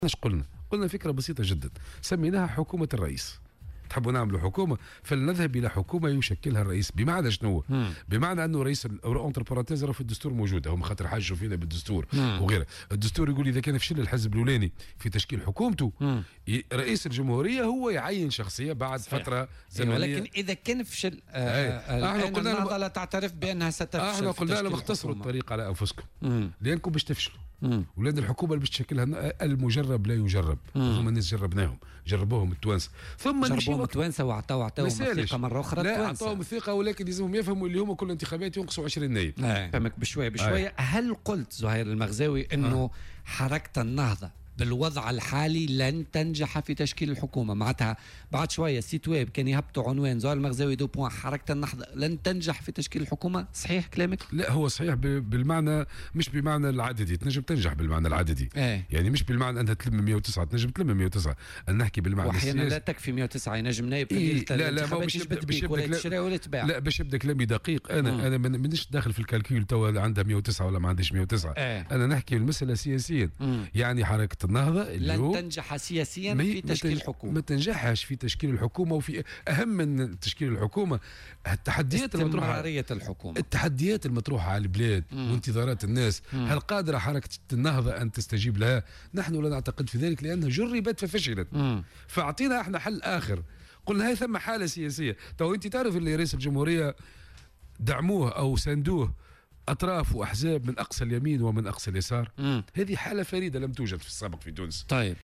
ايش قلنا؟ قلنا فكرة بسيطة جدا، سميناها حكومة الرئيس. تحبوا نعملوا حكومة، فلنذهب إلى حكومة يشكلها الرئيس. بمعنى شنو؟ بمعنى أنه رئيس أونتر بارانتيز في الدستور موجودة، هم خاطر حاجوا فينا بالدستور وغيره. الدستور يقول إذا كان فشل الحزب الأولاني في تشكيل حكومته، رئيس الجمهورية هو يعين شخصية بعد فترة زمنية. ولكن إذا كان فشل النهضة لا تعترف بأنها ستفشل. احنا قلنا لهم اختصروا الطريق على أنفسكم لأنكم باش تفشلوا. ولأن الحكومة اللي باش تشكلها المجرب لا يجرب. ثم الناس جربوهم التوانسه، ثم جربوهم التوانسه وعطاوهم الثقه مره اخرى. لا عطاوهم الثقه، ولكن لازمهم يفهموا اللي هما كل انتخابات ينقصوا 20 نائب. فهمك بشويه. هل قلت زهير المغزاوي انه حركه النهضه بالوضع الحالي لن تنجح في تشكيل الحكومة؟ معناتها بعد شوية سيت ويب كان يهبطوا عنوان زهير المغزاوي دو بوان حركة النهضة لن تنجح في تشكيل الحكومة. صحيح كلامك؟ لا هو صحيح بالمعنى، مش بمعنى العددي. تنجم تنجح بالمعنى العددي. يعني مش بالمعنى أنها تلم 109 تنجم تلم 109. أن نحكي بالمعنى وأحيانا لا تكفي 109 ينجم نائب في لا باش يبدا كلامي دقيق. أنا مانيش داخل في الكالكول توا عندها 109 ولا ما عنديش 109. أنا نحكي المسألة سياسيا. يعني حركة النهضة لن تنجح سياسيا في تشكيل الحكومة. ما تنجحش في تشكيل الحكومة. وفي أهم من تشكيل الحكومة التحديات المطروحة، الحكومة، التحديات المطروحة على البلاد وانتظارات الناس. هل قادرة حركة النهضة أن تستجيب لها؟ نحن لا نعتقد في ذلك، لأنها جربت ففشلت. فأعطينا احنا حل آخر. قلنا هاي ثم حالة سياسية. تو أنت تعرف اللي رئيس الجمهورية دعموه أو ساندوه أطراف وأحزاب من أقصى اليمين ومن أقصى اليسار. هذه حالة فريدة لم توجد في السابق في تونس. طيب